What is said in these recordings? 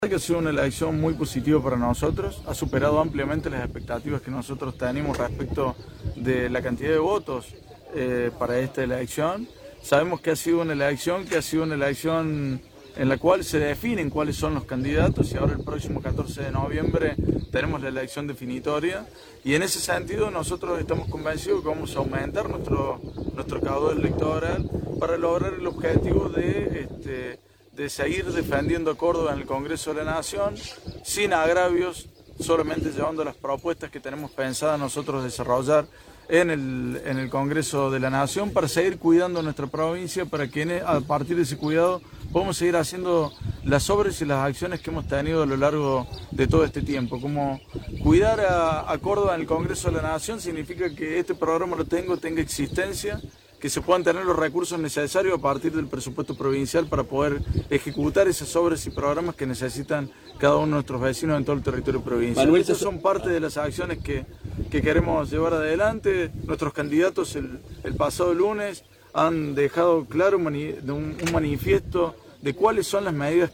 Que ha sido una elección muy positiva para nosotros, ha superado ampliamente las expectativas que nosotros teníamos respecto de la cantidad de votos para esta elección. Sabemos que ha sido una elección en la cual se definen cuáles son los candidatos y ahora el próximo 14 de noviembre tenemos la elección definitoria y en ese sentido nosotros estamos convencidos que vamos a aumentar nuestro caudal electoral para lograr el objetivo de seguir defendiendo a Córdoba en el Congreso de la Nación, sin agravios, solamente llevando las propuestas que tenemos pensadas nosotros desarrollar en el Congreso de la Nación para seguir cuidando nuestra provincia, para que a partir de ese cuidado podamos seguir haciendo las obras y las acciones que hemos tenido a lo largo de todo este tiempo. Como cuidar a Córdoba en el Congreso de la Nación significa que este programa tenga existencia, que se puedan tener los recursos necesarios a partir del presupuesto provincial para poder ejecutar esas obras y programas que necesitan cada uno de nuestros vecinos en todo el territorio provincial. Manuel, esas son parte de las acciones que queremos llevar adelante. Nuestros candidatos el pasado lunes han dejado claro un manifiesto de cuáles son las medidas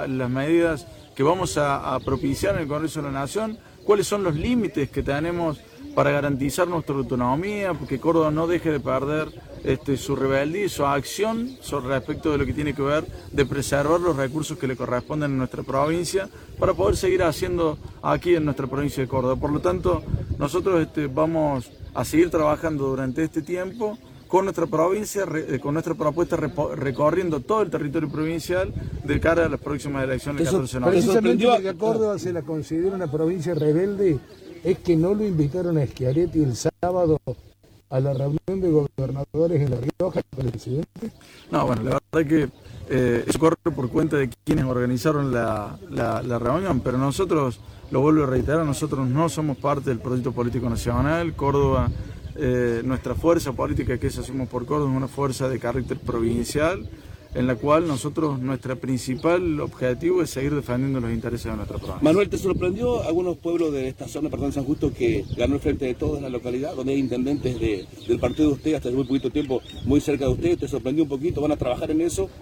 que vamos a propiciar en el Congreso de la Nación, cuáles son los límites que tenemos para garantizar nuestra autonomía, porque Córdoba no deje de perder su rebeldía y su acción respecto de lo que tiene que ver de preservar los recursos que le corresponden a nuestra provincia para poder seguir haciendo aquí en nuestra provincia de Córdoba. Por lo tanto, nosotros vamos a seguir trabajando durante este tiempo con nuestra provincia, con nuestra propuesta recorriendo todo el territorio provincial de cara a las próximas elecciones del 14 de noviembre. Precisamente porque a Córdoba se la considera una provincia rebelde, es que no lo invitaron a Schiaretti el sábado a la reunión de gobernadores en La Rioja con el presidente. No, bueno, la verdad que eso corre por cuenta de quienes organizaron la reunión, pero nosotros, lo vuelvo a reiterar, nosotros no somos parte del proyecto político nacional. Córdoba, nuestra fuerza política que es Hacemos por Córdoba es una fuerza de carácter provincial, en la cual nuestra principal objetivo es seguir defendiendo los intereses de nuestra provincia. Manuel, ¿te sorprendió algunos pueblos de esta zona, perdón, San Justo, que ganó el Frente de Todos en la localidad, donde hay intendentes del partido de usted hasta hace muy poquito tiempo, muy cerca de usted? ¿Te sorprendió un poquito? ¿Van a trabajar en eso?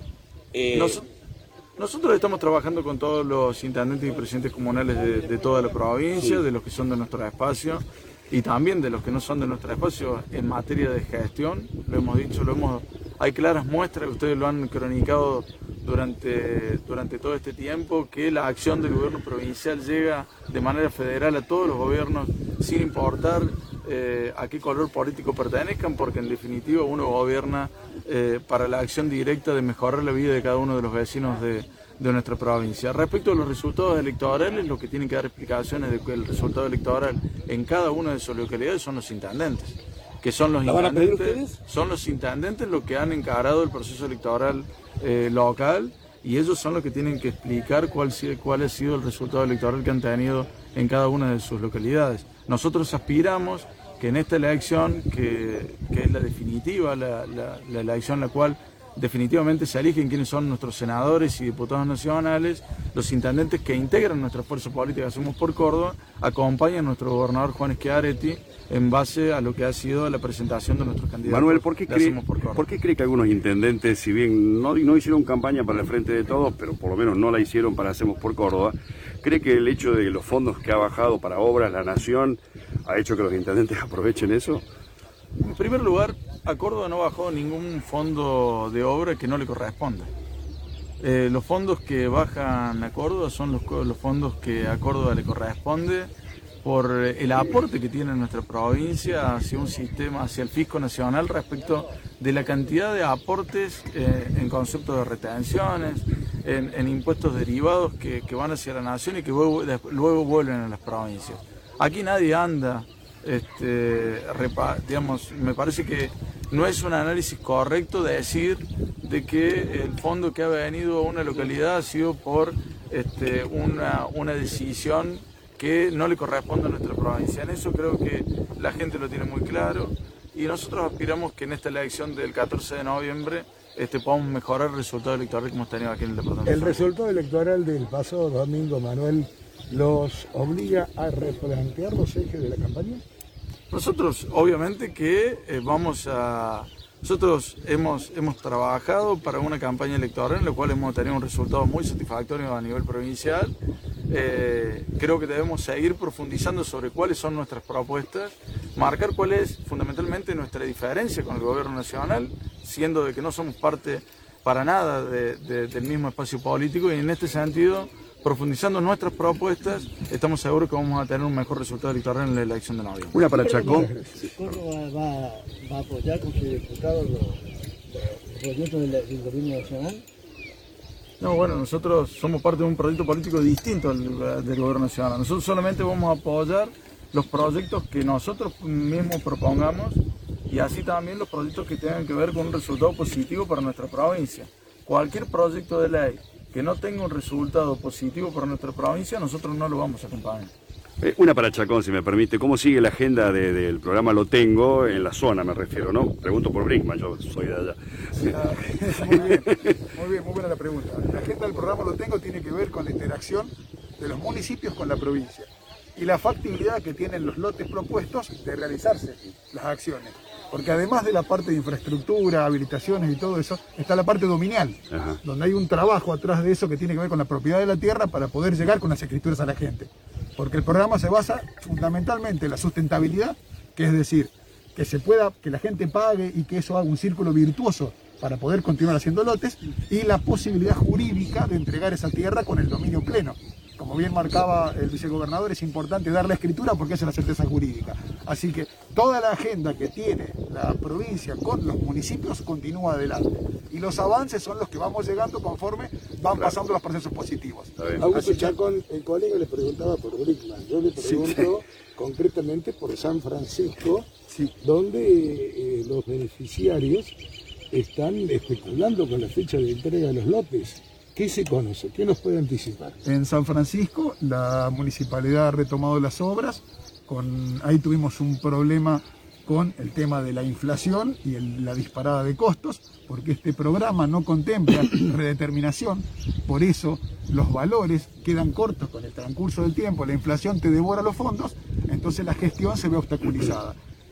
Nosotros estamos trabajando con todos los intendentes y presidentes comunales de toda la provincia, sí, de los que son de nuestro espacio y también de los que no son de nuestro espacio en materia de gestión. Lo hemos dicho, hay claras muestras, ustedes lo han cronicado durante todo este tiempo, que la acción del gobierno provincial llega de manera federal a todos los gobiernos sin importar a qué color político pertenezcan, porque en definitiva uno gobierna para la acción directa de mejorar la vida de cada uno de los vecinos de nuestra provincia. Respecto a los resultados electorales, lo que tienen que dar explicaciones de que el resultado electoral en cada una de sus localidades son los intendentes, que son los intendentes los que han encarado el proceso electoral local, y ellos son los que tienen que explicar cuál ha sido el resultado electoral que han tenido en cada una de sus localidades. Nosotros aspiramos que en esta elección, que es la definitiva, la elección en la cual definitivamente se eligen quiénes son nuestros senadores y diputados nacionales, los intendentes que integran nuestra fuerza política Hacemos por Córdoba, acompañan a nuestro gobernador Juan Schiaretti en base a lo que ha sido la presentación de nuestros candidatos. Manuel, ¿por qué cree que algunos intendentes, si bien no hicieron campaña para el Frente de Todos, pero por lo menos no la hicieron para Hacemos por Córdoba, cree que el hecho de los fondos que ha bajado para obras la Nación ha hecho que los intendentes aprovechen eso? En primer lugar, a Córdoba no bajó ningún fondo de obra que no le corresponda. Los fondos que bajan a Córdoba son los fondos que a Córdoba le corresponde por el aporte que tiene nuestra provincia hacia un sistema, hacia el fisco nacional respecto de la cantidad de aportes en concepto de retenciones, en impuestos derivados que van hacia la nación y que luego vuelven a las provincias. Aquí nadie anda, me parece que no es un análisis correcto de decir de que el fondo que ha venido a una localidad ha sido por una decisión que no le corresponde a nuestra provincia. En eso creo que la gente lo tiene muy claro y nosotros aspiramos que en esta elección del 14 de noviembre podamos mejorar el resultado electoral que hemos tenido aquí en el departamento. ¿El resultado electoral del pasado domingo, Manuel, los obliga a replantear los ejes de la campaña? Nosotros obviamente que vamos a Nosotros hemos trabajado para una campaña electoral en la cual hemos tenido un resultado muy satisfactorio a nivel provincial. Creo que debemos seguir profundizando sobre cuáles son nuestras propuestas, marcar cuál es fundamentalmente nuestra diferencia con el gobierno nacional, siendo de que no somos parte para nada del mismo espacio político, y en este sentido, profundizando nuestras propuestas, estamos seguros que vamos a tener un mejor resultado electoral en la elección de noviembre. Una para Chacón. ¿Cómo va a apoyar con sus diputados los proyectos del gobierno nacional? No, bueno, nosotros somos parte de un proyecto político distinto del gobierno nacional. Nosotros solamente vamos a apoyar los proyectos que nosotros mismos propongamos, y así también los proyectos que tengan que ver con un resultado positivo para nuestra provincia. Cualquier proyecto de ley que no tenga un resultado positivo para nuestra provincia, nosotros no lo vamos a acompañar. Una para Chacón, si me permite. ¿Cómo sigue la agenda del programa Lo Tengo, en la zona me refiero, no? Pregunto por Brinkman, yo soy de allá. Muy buena la pregunta. La agenda del programa Lo Tengo tiene que ver con la interacción de los municipios con la provincia y la factibilidad que tienen los lotes propuestos de realizarse las acciones. Porque además de la parte de infraestructura, habilitaciones y todo eso, está la parte dominial, donde hay un trabajo atrás de eso que tiene que ver con la propiedad de la tierra para poder llegar con las escrituras a la gente. Porque el programa se basa fundamentalmente en la sustentabilidad, que es decir, que la gente pague y que eso haga un círculo virtuoso para poder continuar haciendo lotes, y la posibilidad jurídica de entregar esa tierra con el dominio pleno. Como bien marcaba el vicegobernador, es importante dar la escritura porque es la certeza jurídica. Así que toda la agenda que tiene la provincia con los municipios continúa adelante. Y los avances son los que vamos llegando conforme van pasando los procesos positivos. Augusto Chacón, el colega le preguntaba por Brinkman. Yo le pregunto concretamente por San Francisco, donde los beneficiarios están especulando con la fecha de entrega de los lotes. ¿Qué se conoce? ¿Qué nos puede anticipar? En San Francisco, la municipalidad ha retomado las obras. Ahí tuvimos un problema con el tema de la inflación y la disparada de costos, porque este programa no contempla redeterminación. Por eso los valores quedan cortos con el transcurso del tiempo. La inflación te devora los fondos, entonces la gestión se ve obstaculizada.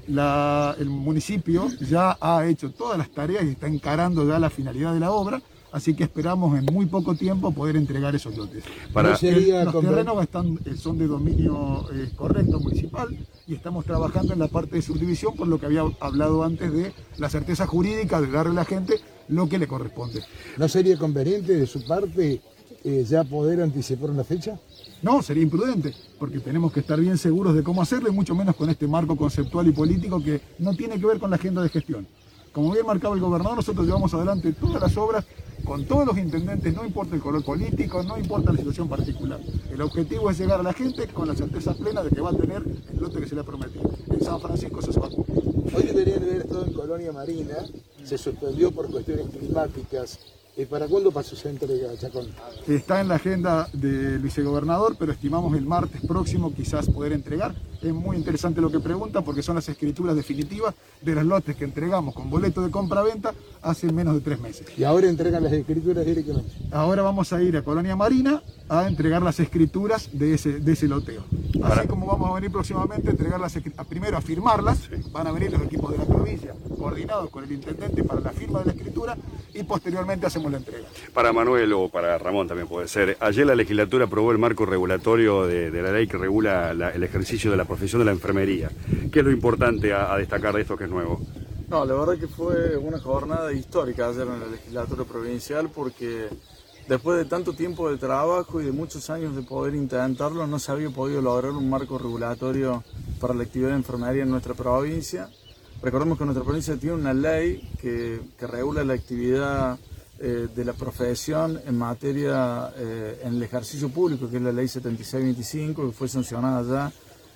El municipio ya ha hecho todas las tareas y está encarando ya la finalidad de la obra. Así que esperamos en muy poco tiempo poder entregar esos lotes. Los terrenos son de dominio correcto municipal, y estamos trabajando en la parte de subdivisión, por lo que había hablado antes de la certeza jurídica de darle a la gente lo que le corresponde. ¿No sería conveniente de su parte ya poder anticipar una fecha? No, sería imprudente, porque tenemos que estar bien seguros de cómo hacerlo, y mucho menos con este marco conceptual y político que no tiene que ver con la agenda de gestión. Como bien marcaba el gobernador, nosotros llevamos adelante todas las obras con todos los intendentes, no importa el color político, no importa la situación particular. El objetivo es llegar a la gente con la certeza plena de que va a tener el lote que se le ha prometido. En San Francisco eso se va a cumplir. Hoy deberían haber estado en Colonia Marina, se suspendió por cuestiones climáticas. ¿Para cuándo pasó esa entrega, Chacón? Está en la agenda del vicegobernador, pero estimamos el martes próximo quizás poder entregar. Es muy interesante lo que pregunta, porque son las escrituras definitivas de los lotes que entregamos con boleto de compra-venta hace menos de 3 meses. ¿Y ahora entregan las escrituras directamente? Ahora vamos a ir a Colonia Marina a entregar las escrituras de ese loteo. Así como vamos a venir próximamente a entregarlas, primero a firmarlas, van a venir los equipos de la provincia, coordinados con el intendente para la firma de la escritura, y posteriormente hacemos la entrega. Para Manuel o para Ramón también puede ser. Ayer la legislatura aprobó el marco regulatorio de la ley que regula el ejercicio de la profesión de la enfermería. ¿Qué es lo importante a destacar de esto que es nuevo? No, la verdad que fue una jornada histórica ayer en la legislatura provincial, porque después de tanto tiempo de trabajo y de muchos años de poder intentarlo, no se había podido lograr un marco regulatorio para la actividad de enfermería en nuestra provincia. Recordemos que nuestra provincia tiene una ley que regula la actividad de la profesión en materia, en el ejercicio público, que es la ley 7625, que fue sancionada ya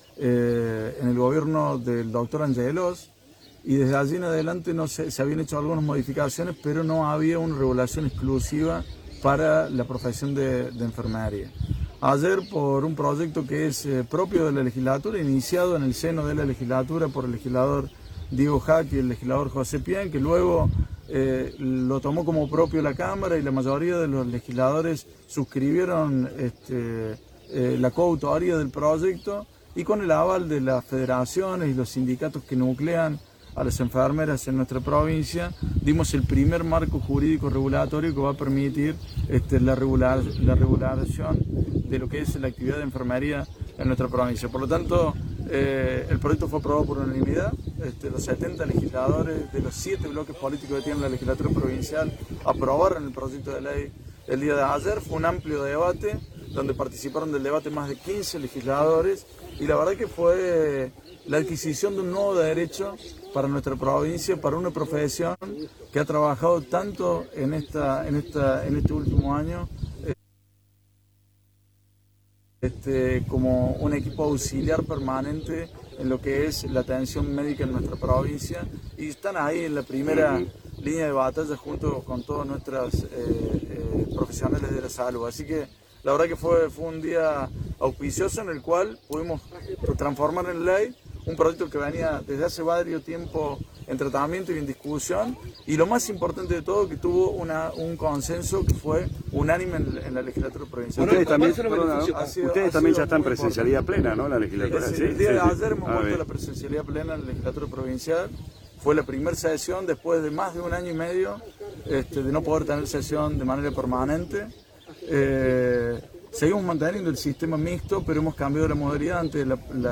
en el gobierno del doctor Angelos, y desde allí en adelante se habían hecho algunas modificaciones, pero no había una regulación exclusiva para la profesión de enfermería. Ayer, por un proyecto que es propio de la legislatura, iniciado en el seno de la legislatura por el legislador Diego Jaque y el legislador José Pien, que luego lo tomó como propio la Cámara, y la mayoría de los legisladores suscribieron la coautoría del proyecto, y con el aval de las federaciones y los sindicatos que nuclean a las enfermeras en nuestra provincia, dimos el primer marco jurídico regulatorio que va a permitir la regulación de lo que es la actividad de enfermería en nuestra provincia. Por lo tanto, el proyecto fue aprobado por unanimidad. Los 70 legisladores de los 7 bloques políticos que tiene la legislatura provincial aprobaron el proyecto de ley el día de ayer. Fue un amplio debate donde participaron del debate más de 15 legisladores y la verdad que fue la adquisición de un nuevo derecho para nuestra provincia, para una profesión que ha trabajado tanto en este último año como un equipo auxiliar permanente en lo que es la atención médica en nuestra provincia, y están ahí en la primera línea de batalla junto con todos nuestros profesionales de la salud. Así que la verdad que fue un día auspicioso en el cual pudimos transformar en ley un proyecto que venía desde hace varios tiempo en tratamiento y en discusión, y lo más importante de todo, que tuvo un consenso que fue unánime en la legislatura provincial. Ustedes también ya están en presencialidad plena, ¿no? La legislatura. El día de ayer hemos vuelto a la presencialidad plena en la legislatura provincial. Fue la primera sesión después de más de un año y medio de no poder tener sesión de manera permanente. Seguimos manteniendo el sistema mixto, pero hemos cambiado la modalidad. Antes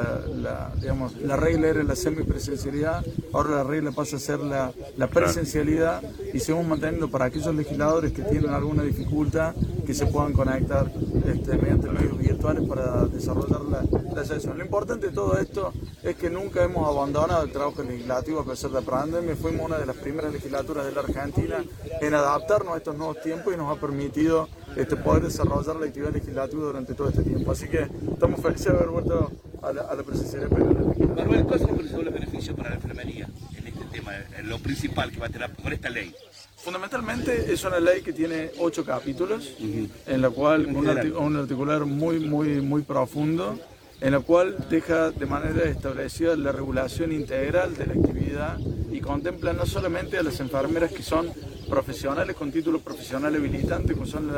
la regla era la semipresencialidad, ahora la regla pasa a ser la presencialidad, y seguimos manteniendo para aquellos legisladores que tienen alguna dificultad que se puedan conectar mediante medios virtuales para desarrollar la sesión. Lo importante de todo esto es que nunca hemos abandonado el trabajo legislativo a pesar de la pandemia. Fuimos una de las primeras legislaturas de la Argentina en adaptarnos a estos nuevos tiempos y nos ha permitido poder desarrollar la actividad legislativa durante todo este tiempo. Así que estamos felices de haber vuelto a la presencialidad plena. Manuel, ¿cuáles son los principales beneficios para la enfermería en este tema, lo principal que va a tener con esta ley? Fundamentalmente es una ley que tiene 8 capítulos, en la cual un articular muy profundo, en la cual deja de manera establecida la regulación integral de la actividad y contempla no solamente a las enfermeras que son profesionales con título profesional habilitante, como son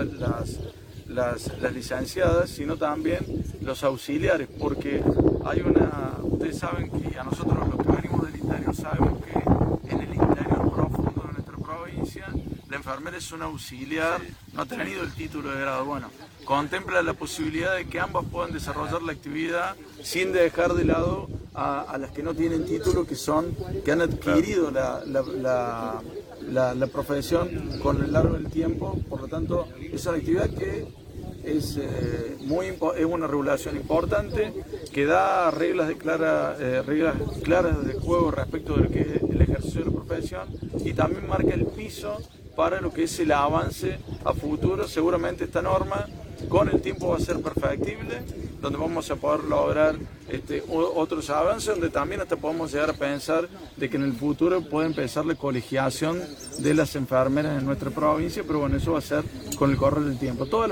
las licenciadas, sino también los auxiliares, porque ustedes saben que a nosotros los que venimos del interior sabemos que en el interior profundo de nuestra provincia la enfermera es un auxiliar, no ha tenido el título de grado. Bueno, contempla la posibilidad de que ambas puedan desarrollar la actividad sin dejar de lado a las que no tienen título, que han adquirido la profesión con el largo del tiempo. Por lo tanto, es una actividad que es una regulación importante, que da reglas claras de juego respecto de lo que es el ejercicio de la profesión, y también marca el piso para lo que es el avance a futuro. Seguramente esta norma con el tiempo va a ser perfectible, donde vamos a poder lograr otros avances, donde también hasta podemos llegar a pensar de que en el futuro puede empezar la colegiación de las enfermeras en nuestra provincia, pero bueno, eso va a ser con el correr del tiempo.